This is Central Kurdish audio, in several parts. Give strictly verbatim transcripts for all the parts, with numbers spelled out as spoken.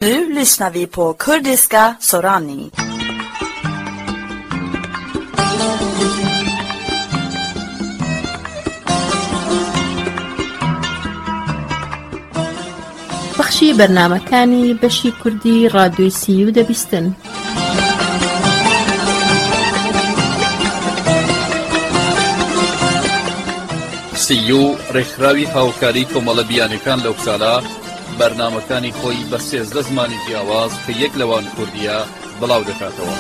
Nu lyssnar vi på kurdiska Sorani. بەخشی بەرنامەکانی بەشی کوردی ڕادیۆی سی و دەبیستن. سی و ڕێکخراوی هاوکاری کۆمەڵە بیانەکان لەو ساڵە بەرنامەکانی خۆی بە سێزدە زمانی جیاواز کە یەک لەوان کوردیە بڵاو دەکاتەوە.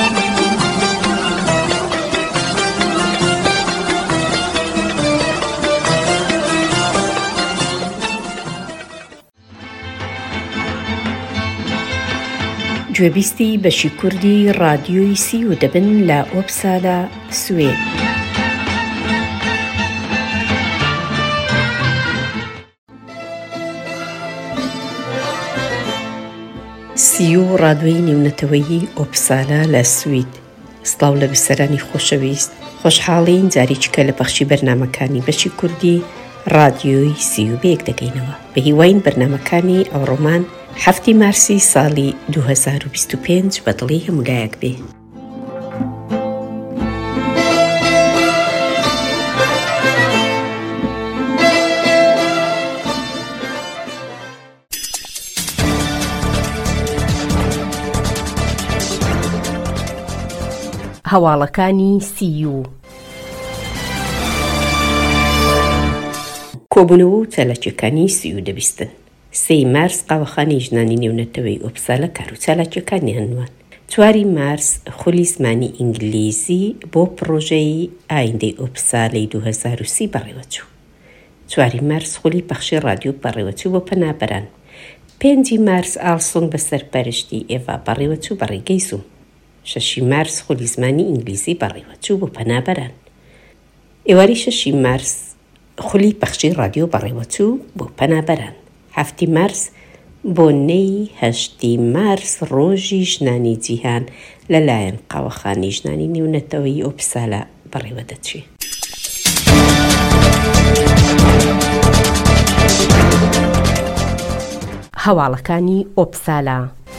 گوێبیستی بەشی کوردی ڕادیۆی سی و دەبن لە ئۆپسالا سوێد. سی و ڕادیۆی نێونەتەوەیی ئۆپسالا لە سوید. سڵاو لە بیسەرانی خۆشەویست، خۆشحاڵین جاریچکە لە بەخشی بەرنامەکانی بەشی کوردی ڕادیۆی سی و بێک دەگەینەوە. بە هیواین بەرنامەکانی ئەوڕۆمان هەفتی مارسی ساڵی دوو هەزار و بیست و پێنج بەدڵی هەمولایەک بێ. هەواڵەکانی سی و کۆبوونەوە و چالاکیەکانی سی و دەبیستن. سێی مارس قاوەخانەی ژنانی نێونەتەوەی ئۆپسالا کار و چالاکیەکانی هەنوان. چواری مارس خولی زمانی ئینگلیزی بۆ پرۆژەی ئایندەی ئۆپسالەی دوو هەزار و سی بەڕێوەچوو. چواری مارس خولی پەخشی ڕادیۆ بەڕێوەچوو بۆ پەنابەران. پێنجی مارس ئاڵسۆنگ بەسەر پەرشتی ئێڤا بەڕێوەچوو بە ڕێگەی زووم. شەشی مارس خولی زمانی ئینگلیزی بەڕێوەچوو بۆ پەنابەران. ئێواری شەشی مارس خولی پەخشی ڕادیۆ بەڕێوەچوو بۆ پەنابەران. هەفتی مارس بۆ نەی هەشتی مارس ڕۆژی ژنانی جیهان لەلایەن قاوەخانەی ژنانی نێونەتەوەی ئۆپسالا بەڕێوە دەچێت. هەواڵەکانی ئۆپسالا.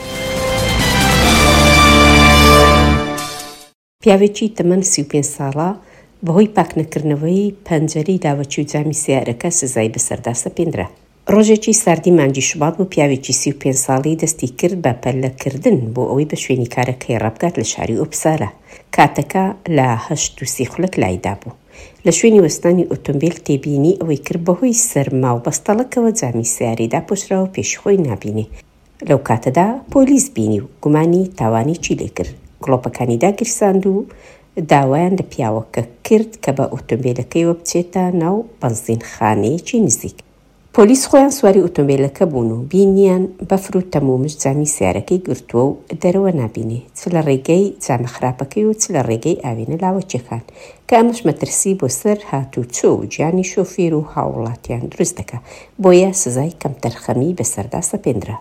پیاوێکی تەمەن سی و پێنج ساڵە بەهۆی پاکنەکردنەوەی پەنجەرەی داوەچی و جامی سیارەکە سزای بەسەردا سەپێنرا. ڕۆژێکی ساردی مانگی شوبات بۆ پیاوێکی سی و پێنج ساڵی دەستی کرد بە پەلەکردن بۆ ئەوەی بە شوێنی کارەکەی ڕابگات لە شاری ئۆپسالا. کاتەکە لە هەشت و سی خولەک لایدا بوو. لە شوێنی وەستانی ئۆتۆمبیل تێبینی ئەوەی کرد بەهۆی سەرما و بەستەڵەکەوە جامی سیارەیدا پۆشراوە پێشی خۆی نابینێ. لەو کاتەدا پۆلیس بینی و گومانی تاوانی چی لێ کرد. گڵۆپەکانی داگیرساند و داوایان لە پیاوەکە کرد کە بە ئۆتۆمبیلەکەیەوە بچێتە ناو بەنزینخانەیەکی نزیک. پۆلیس خۆیان سواری ئۆتۆمبیلەکە بوون و بینیان بەفر و تەمومش جامی سیارەکەی گرتووە و دەرەوە نابینێ، چ لە ڕێگەی جامە خراپەکەی و چ لە ڕێگەی ئاوێنە لاوەچیەکان کە ئەمەش مەترسی بۆ سەر هاتوو چۆ و گیانی شۆفێر و هاوڵاتیان دروست دەکا، بۆیە سزای کەمتەرخەمی بەسەردا سەپێنرا.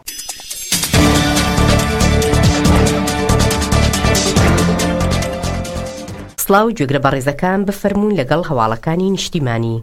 سڵاو و گوێگرە بەڕێزەکان بفەرموون لەگەڵ هەواڵەکانی نیشتیمانی.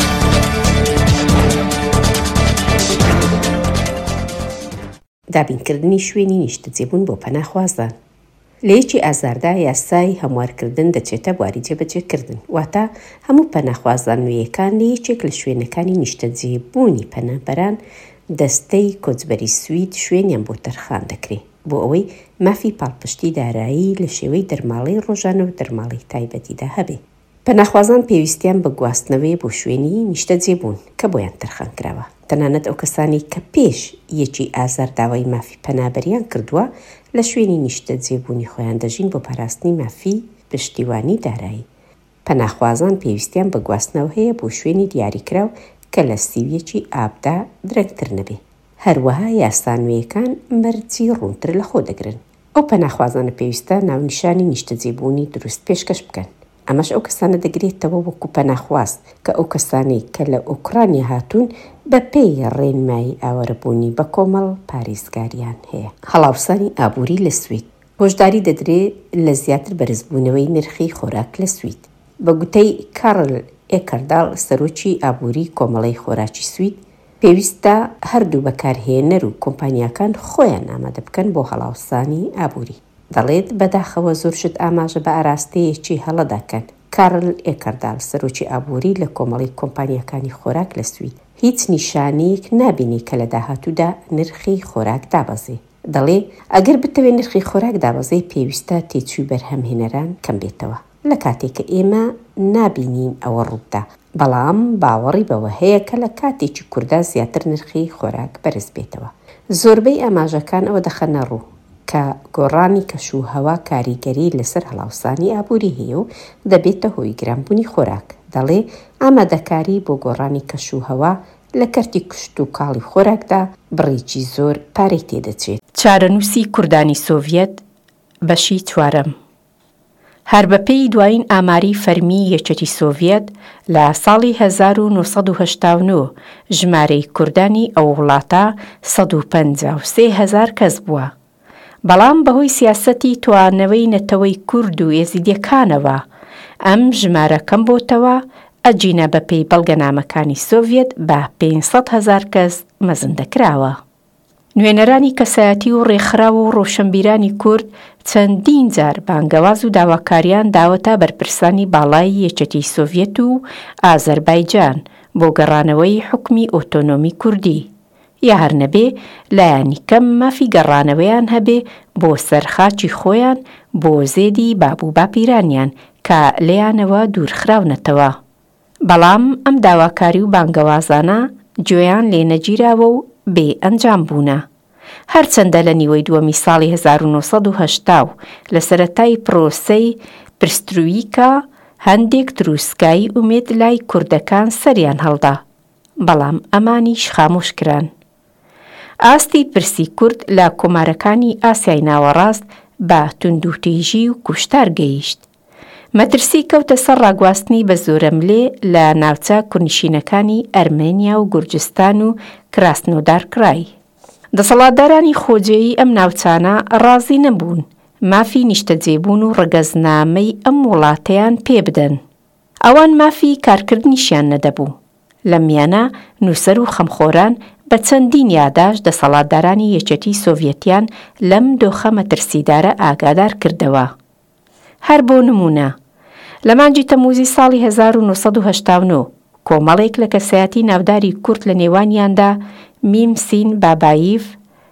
دابینکردنی شوێنی نیشتەجێبوون بۆ پەناخوازان. لە یەکی ئازاردا یاسای هەموارکردن دەچێتە بواری جێبەجێکردن، واتە هەموو پەناخوازان نوێیەکان لە یەکێک لە شوێنەکانی نیشتەجێبوونی پەنابەران دەستەی کۆچبەری سوید شوێنیان بۆ تەرخان دەکرێت بۆ ئەوەی مافی پاڵپشتی دارایی لە شێوەی دەرماڵی ڕۆژانە و دەرماڵی تایبەتیدا هەبێ. پەناخوازان پێویستیان بە گواستنەوەی بۆ شوێنی نیشتەجێبوون کە بۆیان تەرخان کراوە. تەنانەت ئەو کەسانی کە پێش یەکی ئازار داوای مافی پەنابەریان کردووە لە شوێنی نیشتەجێبوونی خۆیان دەژین بۆ پاراستنی مافی پشتیوانی دارایی. پەناخوازان پێویستیان بە گواستنەوە هەیە بۆ شوێنی دیاریکراو کە لە سیویەکی ئابدا درەنگتر نەبێ. هەروەها یاسانوێیەکان مەرجی ڕوونتر لە خۆ دەگرن. ئەو پەناخوازانە پێویستە ناونیشانی نیشتەجێبوونی دروست پێشکەش بکەن. ئەمەش ئەو کەسانە دەگرێتەوە وەکو پەناخواست کە ئەو کەسانەی کە لە ئوکرانیا هاتوون بە پێی ڕێنمایی ئاوەرەبوونی بە کۆمەڵ پارێزگاریان هەیە. هەڵاوسانی ئابووری لە سوید. هۆشداری دەدرێت لە زیاتر بەرزبوونەوەی نرخی خۆراک لە سوید. بە گوتەی کارل ئێکەرداڵ سەرۆکی ئابووری کۆمەڵەی خۆراکی سوید، پێویستە هەردوو بەکارهێنەر و کۆمپانیاکان خۆیان ئامادە بکەن بۆ هەڵاوسانی ئابووری. دەڵێت بەداخەوە زۆر شت ئاماژە بە ئاراستەیەکی هەڵەداکەن. کارل ئێکەردال سەرۆکی ئابووری لە کۆمەڵی کۆمپانیاکانی خۆراک لە سوید هیچ نیشانەیەک نابینی کە لە داهاتوودا نرخی خۆراک دابەزێ. دەڵێ ئەگەر بتەوێت نرخی خۆراک دابەزێ پێویستە تێچووی بەرهەمهێنەران کەم بێتەوە لە کاتێک کە ئێمە نابینین ئەوە ڕوودا. بەڵام باوەڕی بەوە هەیە کە لە کاتێکی کووردا زیاتر نرخی خۆراک بەرز بێتەوە. زۆربەی ئاماژەکان ئەوە دەخەنە ڕوو کە گۆڕانی کەشوهەوا کاریگەری لەسەر هەڵاوسانی ئابووری هەیە و دەبێتە هۆی گرانبوونی خۆراک. دەڵێ ئامادەکاری بۆ گۆڕانی کەشوهەوا لە کەرتی کشت و کاڵی خۆراکدا بڕێکی زۆر پارەی تێدەچێت. چارەنووسی کوردانی سۆڤیەت بەشی چوارەم. هەر بەپێی دوایین ئاماری فەرمی یەکێتی سۆڤیەت لە ساڵی هەزار و نۆسەد و هەشتا و نۆ ژمارەی کوردانی ئەو وڵاتە سەد و پەنجا و سێ هەزار کەس بووە. بەڵام بەهۆی سیاسەتی توانەوەی نەتەوەی کورد و ئێزیدیەکانەوە ئەم ژمارە کەم بۆتەوە، ئەجینە بەپێی بەڵگەنامەکانی سۆڤیەت بە پێنجسەد هەزار کەس مەزن دەکراوە. نوێنەرانی کەسایەتی و ڕێکخراو و ڕۆشنبیرانی کورد چەندین جار بانگەواز و داواکاریان داوەتە بەرپرسانی باڵای یەکێتی سۆڤیەت و ئازەربایجان بۆ گەڕانەوەی حکمی ئۆتۆنۆمی کوردی، یا هەر نەبێ لایانی کەم مافی گەڕانەوەیان هەبێ بۆ سەرخاچی خۆیان بۆ زێدی بابوو باپیرانیان کە لێیانەوە دوورخراونەتەوە. بەڵام ئەم داواکاری و بانگەوازانە گوێیان لێ نەگیراوە و بێ ئەنجام بوونە. هەرچەندە لە نیوەی دووەمی ساڵی هەزار و نۆسەد و هەشتا و لە سەرەتای پرۆسەی پرسترویکە هەندێک دروستگایی ئومێد لای کوردەکان سەریان هەڵدا، بەڵام ئەمانیش خامۆش کران. ئاستی پرسی کورد لە کۆمارەکانی ئاسیای ناوەڕاست بە توندوتیژی و کوشتار گەیشت. مەترسی کەوتە سەر ڕاگواستنی بە زۆرەملێ لە ناوچە کوردنشینەکانی ئەرمێنیا و گورجستان و کراسنۆدار کرای. دەسەڵاتدارانی خۆجێیی ئەم ناوچانە ڕازی نەبوون مافی نیشتەجێبوون و ڕگەزنامەی ئەم وڵاتەیان پێ بدەن. ئەوان مافی کارکردنیشیان نەدەبوو. لە میانە نووسەر و خەمخۆران بە چەندین یاداش دەسەڵاتدارانی یەکێتی سۆڤیەتیان لەم دۆخە مەترسیدارە ئاگادار کردەوە. هەر بۆ نمونە لە مانگی تەمووزی ساڵی هەزار و نۆسەد و هەشتا و نۆ کۆمەڵێک لە کەسایەتی ناوداری کورد لە نێوانیاندا میم سین باباییف،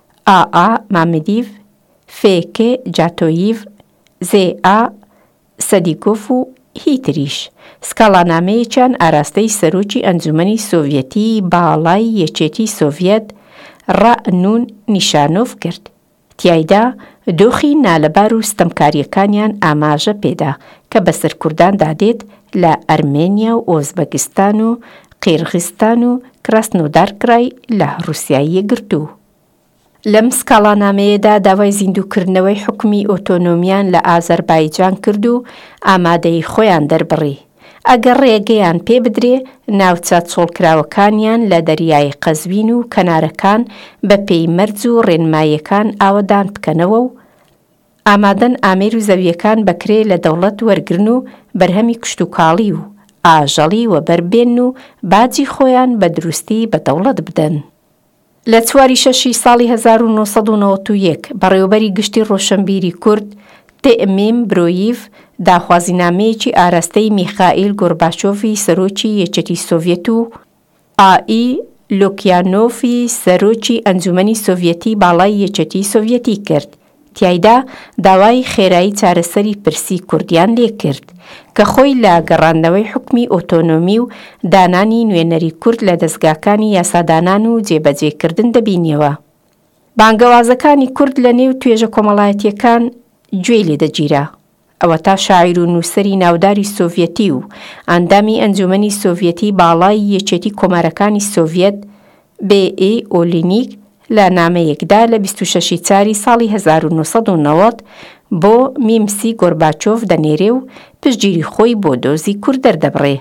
ئا مامدیف، فێکێ جاتۆییف، زێ ئا سەدیگۆف و هیتریش سکاڵانامەیەکیان ئاراستەی سەرۆکی ئەنجومەنی سۆڤیەتی باڵای یەکێتی سۆڤیەت ڕائنون نیشانۆف کرد. تیایدا دۆخی نالەبار و ستەمکاریەکانیان ئاماژە پێدا کە بەسەر کوردان دادێت لە ئەرمێنیا و ئۆزبەکستان و قیرغیستان و کراسنۆدار کرای لە رووسیاییە گرتوو. لەم سکاڵانامەیەدا داوای زیندووکردنەوەی حکمی ئۆتۆنۆمیان لە ئازەربایجان کرد و ئامادەی خۆیان دەربڕی ئەگەر ڕێگەیان پێ بدرێ ناوچە چۆڵکراوەکانیان لە دەریای قەزوین و کەنارەکان بە پێی مەرج و ڕێنماییەکان ئاوەدان بکەنەوە و ئامادەن ئامێر و زەویەکان بەکرێ لە دەوڵەت وەرگرن و بەرهەمی کشت و کاڵی و ئاژەڵی وەبەربێن و باجی خۆیان بە دروستی بە دەوڵەت بدەن. لە چواری شەشی ساڵی هەزار و نۆسەد و نۆڤەت و یەک بەڕێوەبەری گشتی ڕۆشنبیری کورد تێئمێم برۆیڤ داخوازینامەیەکی ئاراستەی میخائیل گۆرباچۆفی سەرۆکی یەکێتی سۆڤیەت و ئایی لۆکیانۆفی سەرۆکی ئەنجومەنی سۆڤیەتی باڵای یەکێتی سۆڤیەتی کرد. تیایدا داوای خێرایی چارەسەری پرسی کوردیان لێ کرد کە خۆی لە گەڕاندنەوەی حکمی ئۆتۆنۆمی و دانانی نوێنەری کورد لە دەستگاکانی یاسادانان و جێبەجێکردن دەبینیەوە. بانگەوازەکانی کورد لە نێو توێژە کۆمەڵایەتیەکان گوێی لێدەگیرا. ئەوە تا شاعیر و نووسەری ناوداری سۆڤیەتی و ئەندامی ئەنجومەنی سۆڤیەتی باڵای یەکێتی کۆمارەکانی سۆڤیەت بێ ئێ ئۆلینیک لە نامەیەکدا لە بیست و شەشی چاری ساڵی هەزار و نۆسەد و نەوەت بۆ میمسی گۆرباچۆف دەنێرێ و پشتگیری خۆی بۆ دۆزی کورد دەردەبڕێ.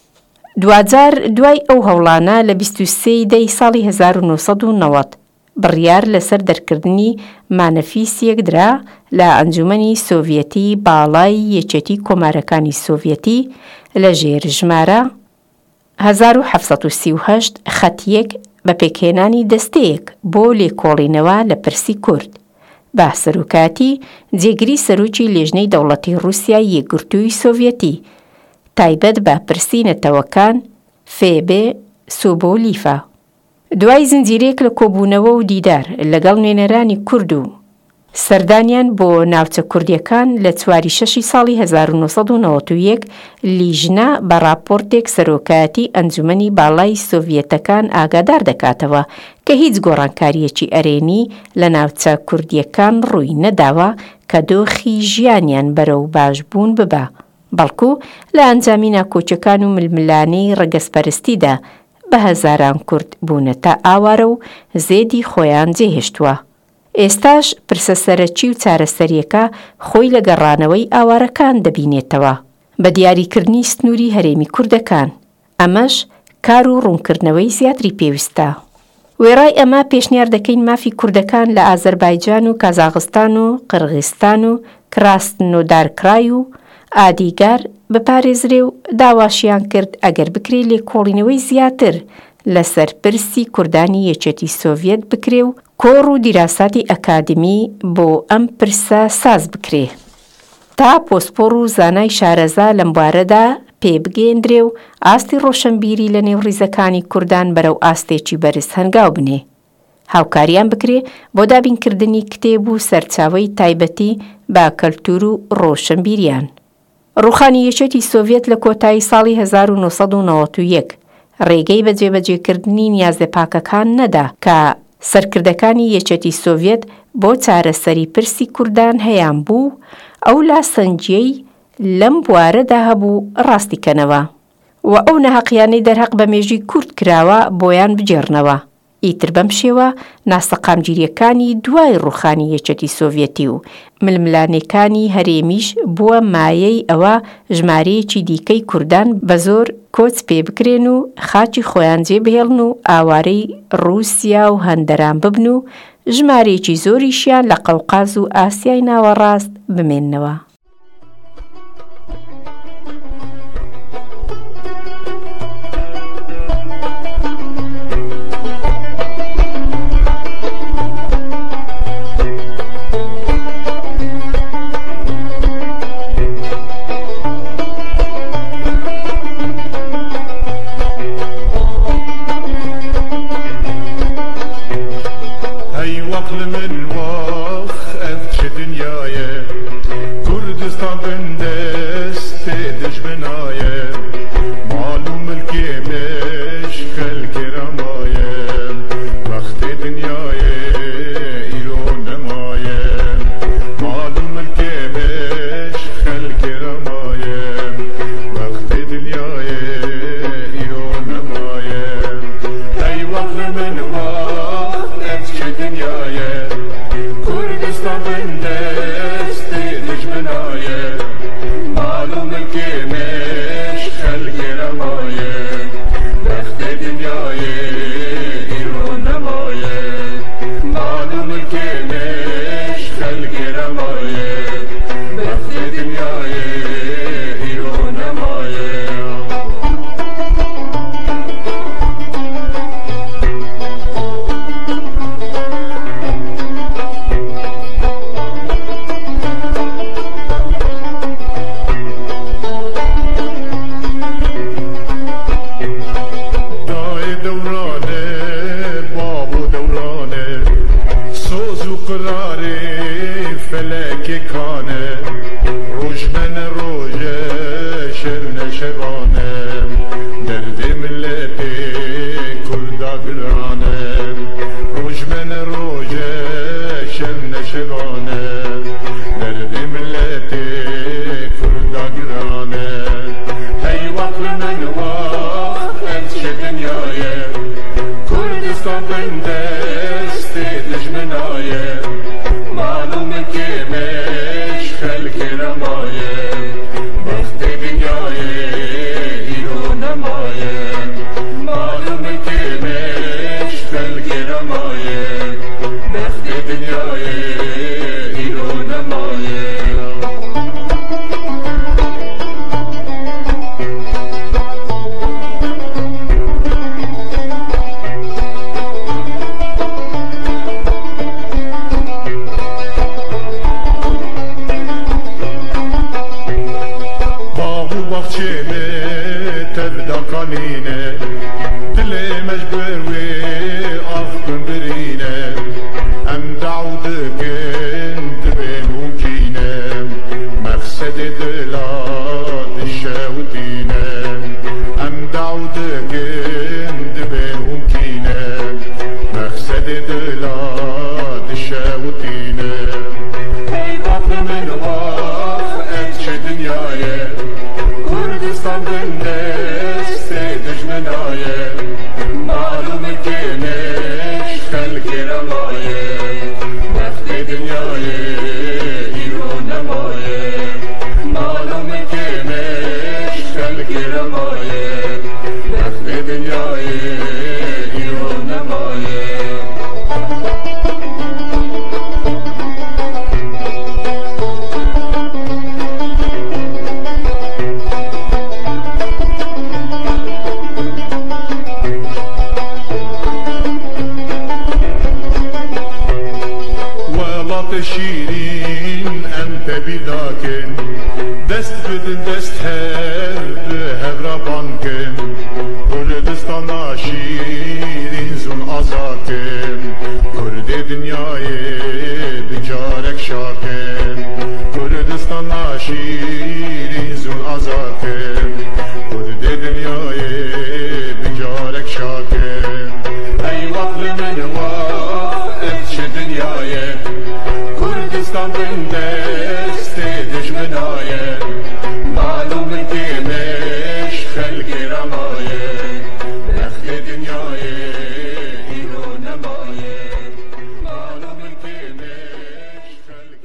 دوجار دوای ئەو هەوڵانە لە بیست و سێی دەی ساڵی هەزار و نۆسەد و نەوەت بڕیار لەسەر دەرکردنی مانەفیسیەک درا لە ئەنجومەنی سۆڤیەتی باڵای یەکێتی کۆمارەکانی سۆڤیەتی لە ژێر ژمارە هەزار و حەڤسەد و سی و هەشت خەت یەک بە پێکهێنانی دەستەیەک بۆ لێکۆڵینەوە لە پرسی کورد بە سەرۆکاتی جێگیری سەرۆکی لێژنەی دەوڵەتی رووسیای یەکگرتووی سۆڤیەتی تایبەت بە پرسی نەتەوەکان فێبێ سۆبۆلیفە. دوای زنجیرێک لە کۆبوونەوە و دیدار لەگەڵ نوێنەرانی کورد و سەردانیان بۆ ناوچە کوردیەکان لە چواری شەشی ساڵی هەزار و نۆسەد و نەوەت و یەک لیژنا بە راپۆرتێک سەرۆکایەتی ئەنجومەنی باڵای سۆڤیەتەکان ئاگادار دەکاتەوە کە هیچ گۆڕانکاریەکی ئەرێنی لە ناوچە کوردیەکان ڕووی نەداوە کە دۆخی ژیانیان بەرەو باشبوون ببە، بەڵکو لە ئەنجامی ناکۆچەکان و ململانەی ڕەگەزپەرستیدا بە هەزاران کورد بوونەتە ئاوارە و زێدی خۆیان جێهێشتووە. ئێستاش پرسە سەرەکی و چارەسەریەکە خۆی لە گەڕانەوەی ئاوارەکان دەبینێتەوە بە دیاریکردنی سنووری هەرێمی کوردەکان. ئەمەش کار و ڕوونکردنەوەی زیاتری پێویستە. وێڕای ئەمە پێشنیار دەکەین مافی کوردەکان لە ئازەربایجان و کازاغستان و قرغیستان و کراستنۆدارکرای و ئادیگار بپارێزرێ و داواشیان کرد ئەگەر بکرێ لێکۆڵینەوەی زیاتر لەسەر پرسی کوردانی یەکێتی سۆڤیەت بکرێ و کۆڕ و دیراساتی ئەکادمی بۆ ئەم پرسە ساز بکرێ تا پۆسپۆڕ و زانای شارەزا لەم بوارەدا پێ بگەێندرێ و ئاستی ڕۆشنبیری لە نێو ڕیزەکانی کوردان بەرەو ئاستێکی بەرز هەنگاو بنێ. هاوکاریان بکرێ بۆ دابینکردنی کتێب و سەرچاوەی تایبەتی با کەلتور و ڕۆشنبیریان. ڕووخانی یەکێتی سۆڤیەت لە کۆتایی ساڵی هەزار و نۆسەد و نەوەت و یەک ڕێگەی بە جێبەجێکردنی نیازدەپاکەکان نەدا کە سەرکردەکانی یەکێتی سۆڤیەت بۆ چارەسەری پرسی کوردان هەیان بوو ئەو لاسەنجیەی لەم بوارەدا هەبوو ڕاستیکەنەوە و ئەو نەحەقیانەی دەرهەق بە مێژی کورد کراوە بۆیان بجێڕنەوە. ئیتر بەم شێوە ناسەقامگیریەکانی دوای ڕووخانی یەکێتی سۆڤیەتی و ململانەکانی هەرێمیش بووە مایەی ئەوە ژمارەیەکی دیکەی کوردان بە زۆر کۆچ پێ بکرێن و خاچی خۆیان جێبهێڵن و ئاوارەی رووسیا و هەندەران ببن و ژمارەیەکی زۆریشیان لە قەوقاز و ئاسیای ناوەڕاست بمێننەوە. بوتینه ای وقت من واق ات چه دنیایه کردستان بندست دجمنایه معلومه که نش خلق رمایه وقت دنیایه ایران نمایه معلومه که نش خلق رمایه وقت دنیایه ایران نمایه شیرین انت بیلاکن دست بدن دست هر هفرابان کن کردستان شیرین زون آزاکن کرد دنیای بجارک شاکن کردستان شیرین زون آزاکن کرد دنیای بجارک شاکن ای وقت من وقت چه دنیای کردستان بندست دجمنایه معلومه که مش خلق رمایه وقت دنیایه ایران نمایه معلومه که مش خلق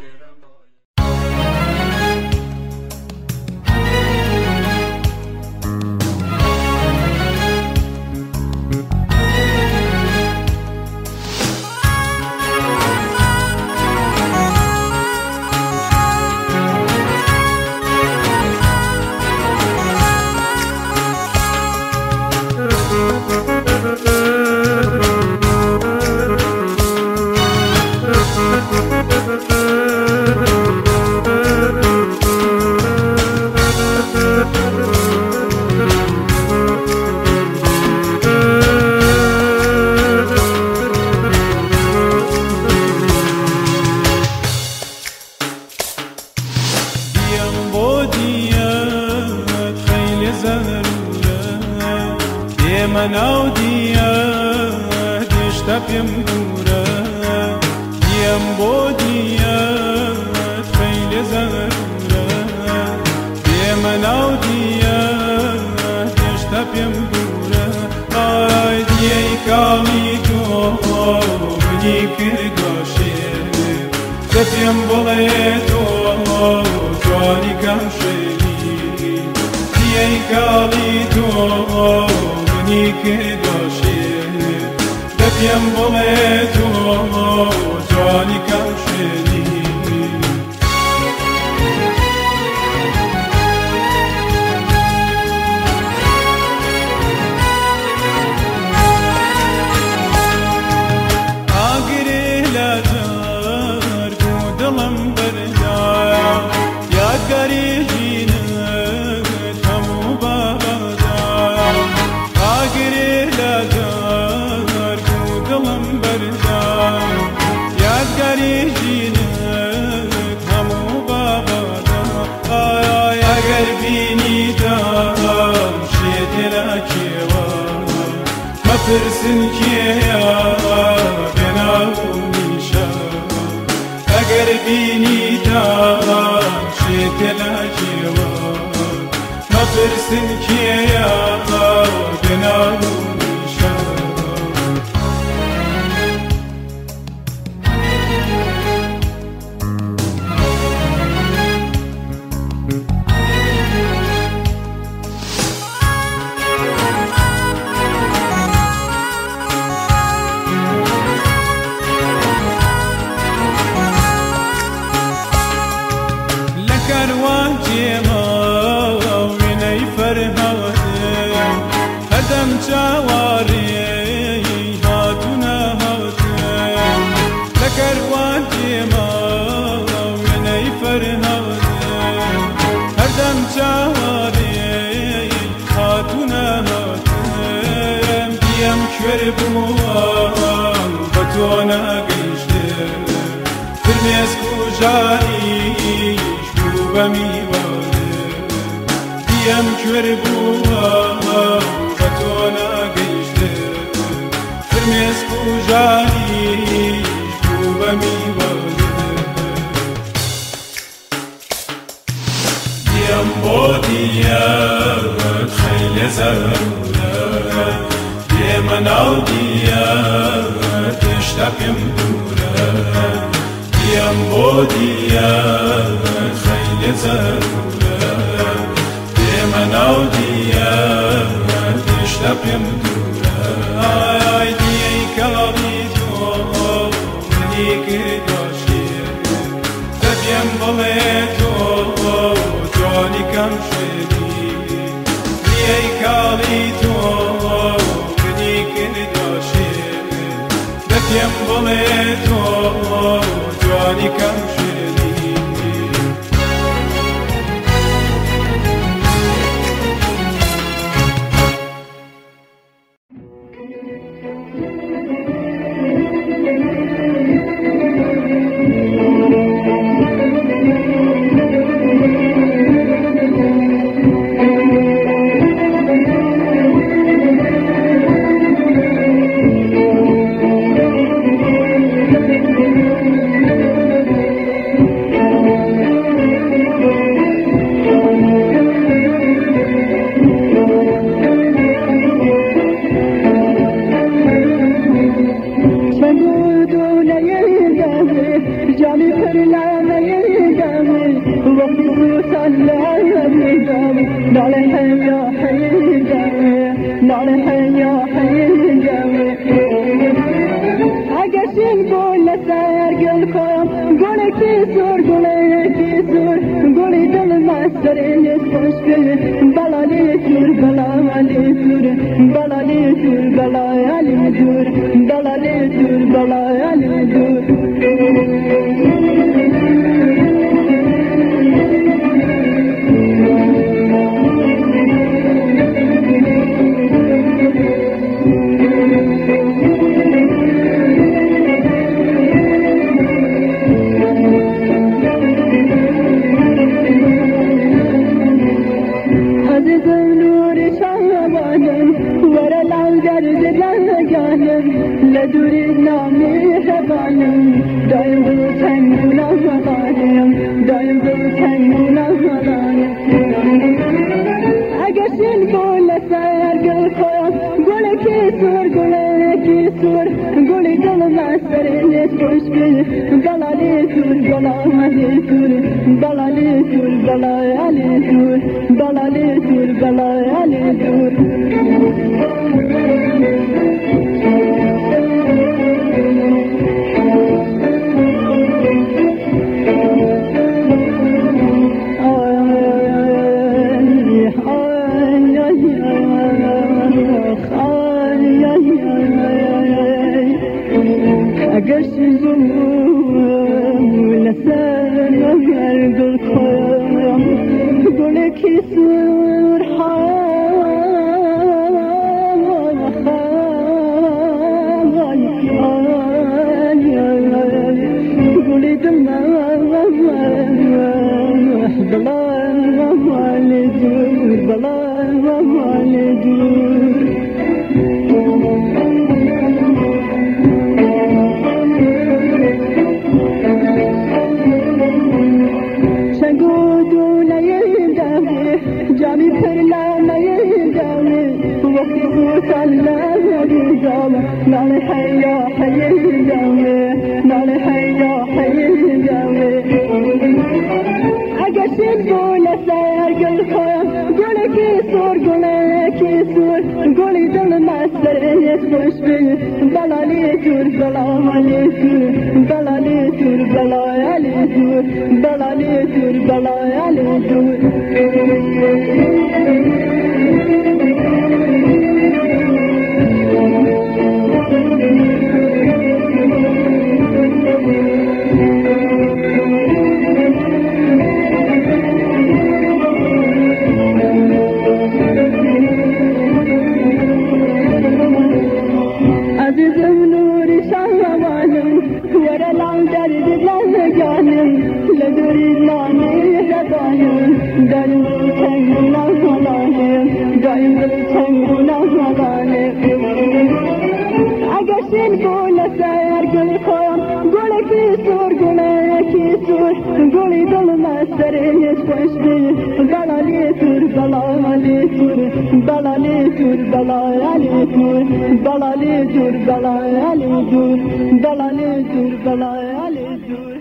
فرمێسک و ژانی بوو بە میوە زروره یه مناو دیه تشتاقم دوره دیم بودیه خیلی زروره یه مناو دیه تشتاقم دوره آی دیه کاری تو منی که داشتی تبیم بله تو جانی کم شدی دیه کاری تو منی که داشتی تبیم بله تو جانی کم شدی Agashin gula sayar gul kham gul ki sur gula ki تور گلی دل مستری خوشبی بلالی تور بلالی تور بلالی تور بلالی تور بلالی تور بلالی تور بلالی تور بلالی تور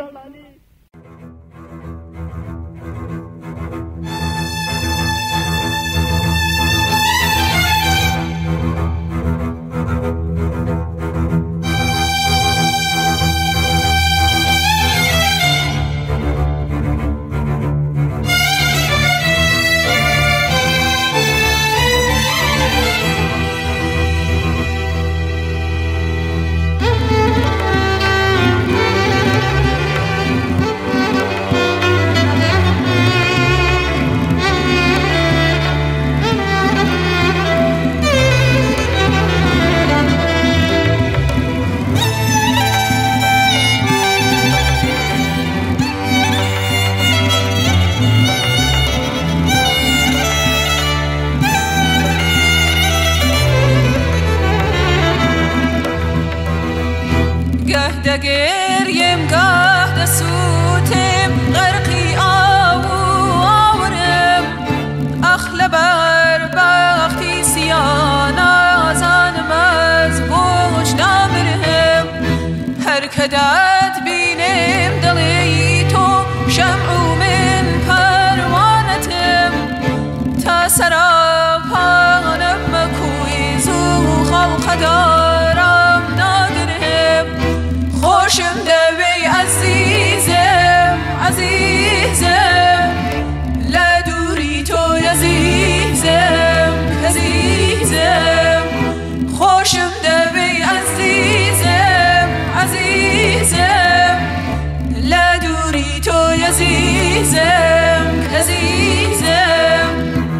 دگریم گاه دسوتم غرقی آو آورم اخل بر بختی سیانا زانم از بوج نامرهم هر کدت بینم دلی تو شمع من پروانتم تا سراپانم مکویز و خلق دارم ناگرهم خوشم دوی عزیزم عزیزم لدوری تو عزیزم عزیزم خوشم دوی عزیزم عزیزم لدوری تو عزیزم عزیزم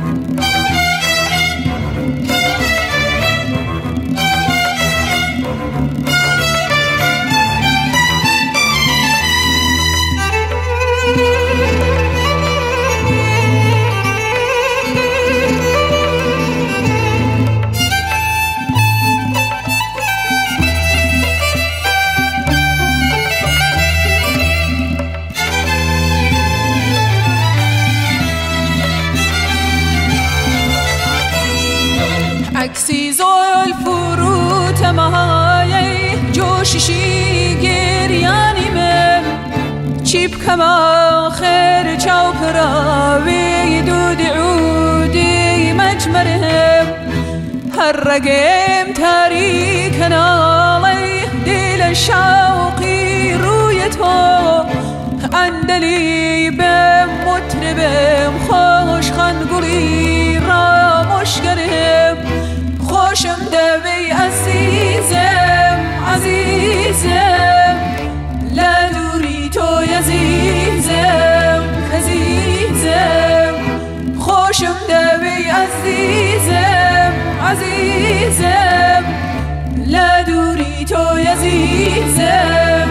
عکسی زلف رو تمهای جوششی گریانی من چیب کم آخر چوپراوی دود عودی مجمرهم هر رقم تاریک نالی دل شوقی روی تو اندلی بم مطربم خوش خنگولی را مشگرهم خوشم دوی عزیزم عزیزم لدوری تو عزیزم عزیزم خوشم دوی عزیزم عزیزم لدوری تو عزیزم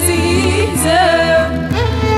عزیزم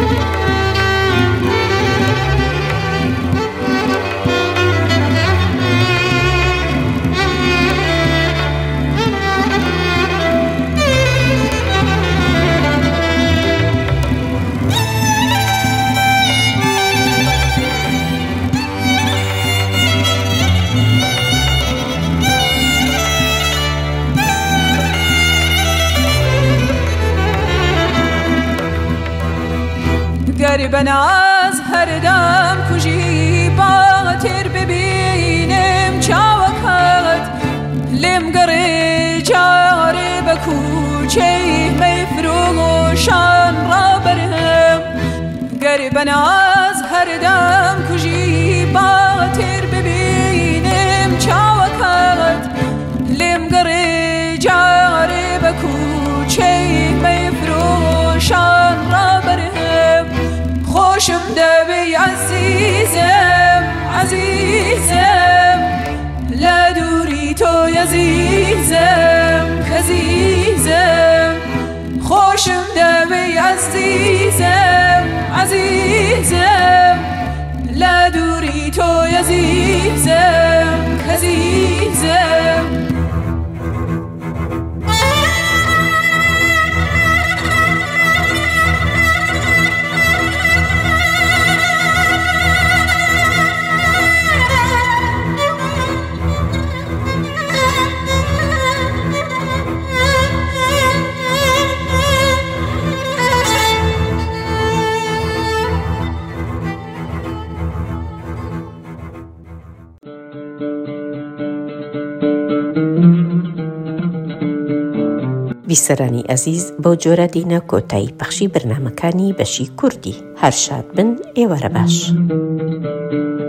قربن از هر دم کجی باطر ببینم چاوکت لم گره جاره بکوچه میفروشان را برهم قربن از هر دم کجی باطر ببینم چاوکت لم گره جاره بکوچه میفروشان را برهم خوشم دوی عزیزم عزیزم لدوری تو عزیزم عزیزم خوشم دوی عزیزم عزیزم لدوری تو عزیزم عزیزم بیسەرانی ئەزیز بەو جۆرە دینە کۆتایی پەخشی بەرنامەکانی بەشی کوردی. هەر شاد بن، ئێوارە باش.